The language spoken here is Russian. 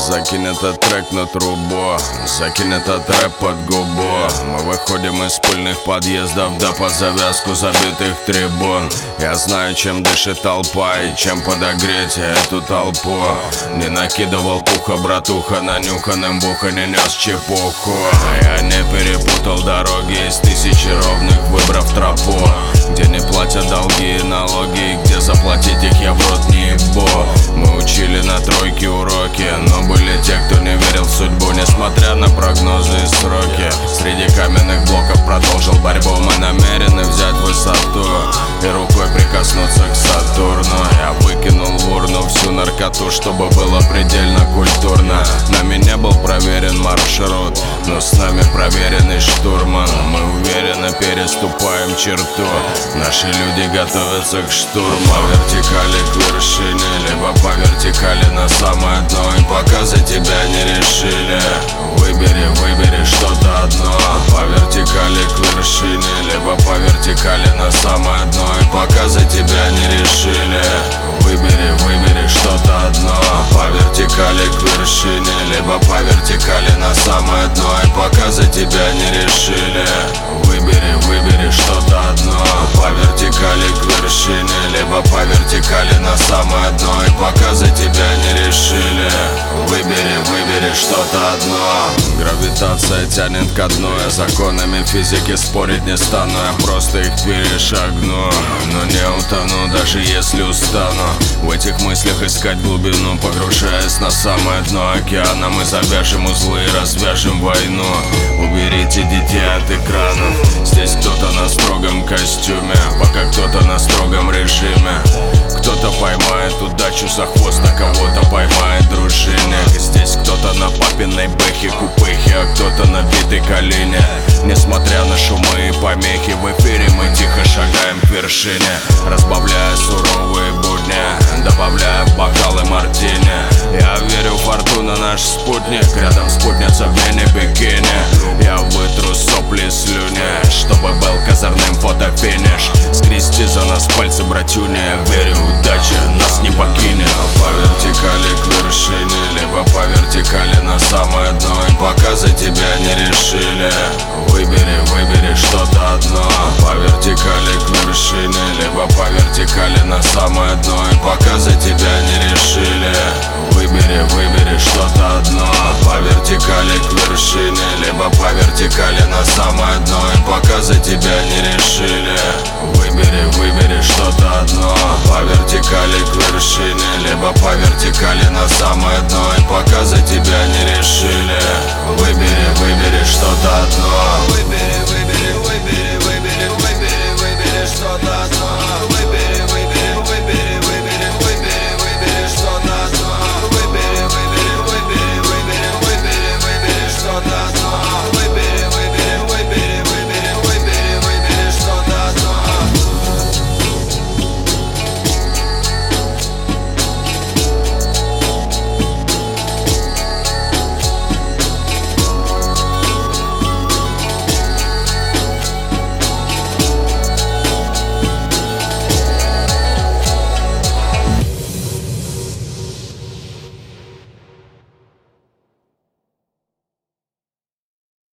Закинь этот трек на трубу, закинь этот рэп под губу. Мы выходим из пыльных подъездов, да под завязку забитых трибун. Я знаю, чем дышит толпа и чем подогреть эту толпу. Не накидывал пуха, братуха, нанюханным в ухо не нес чепуху. Я не перепутал дороги из тысячи ровных, выбрав тропу, где не платят долги и налоги, и где заплатить их я в рот не ебу. Мы учили на тройке уроки, но были те, кто не верил в судьбу, несмотря на прогнозы и сроки. Среди каменных блоков продолжил борьбу. Мы намерены взять высоту и рукой прикоснуться к Сатурну. Я выкинул в урну всю наркоту, чтобы было предельно культурно. Нами не был проверен маршрут, но с нами проверенный штурман. Мы уверенно переступаем черту, наши люди готовятся к штурму. По вертикали к вершине, либо по вертикали на самое дно. И пока за тебя не решили, выбери что-то одно. По вертикали к вершине, либо по вертикали на самое дно. И пока за тебя не решили, выбери что-то одно. По вертикали к вершине, либо по вертикали на самое дно. И пока за тебя не решили, выбери что-то одно. По вертикали к вершине, либо по вертикали на самое дно. И пока за тебя не решили, выбери что-то одно. Гравитация тянет ко дну, я законами физики спорить не стану. Я просто их перешагну, но не утону, даже если устану в этих мыслях искать глубину. Погружаясь на самое дно океана, мы завяжем узлы и развяжем войну. Уберите детей от экранов, здесь кто-то на строгом костюме, пока кто-то на строгом режиме. Кто-то поймает удачу за хвост, а кого-то поймает дружинник. Здесь кто-то на папиной бэхе, купыхе, а кто-то на битой колени. Несмотря на шумы и помехи, в эфире мы тихо шагаем к вершине, разбавляя суровые будни, добавляя в бокалы мартини. Я верю в фортуну, наш спутник, рядом спутница в мини-бикини. Я вытру сопли и слюни, чтобы был козырным фотофиниш. Скрести за нас пальцы, братюня, я верю, удача нас не покинет. По вертикали к вершине, либо по вертикали на самое дно. И пока за тебя не решили, выбери что-то одно. По вертикали к вершине, либо по вертикали на самое дно. И пока за тебя не решили, выбери что-то одно. По вертикали к вершине, либо по вертикали на самое дно. И пока за тебя не решили, выбери что-то одно. По вертикали к вершине, либо по вертикали на самое дно. И пока за тебя не решили, выбери что-то одно. Выбери что-то одно.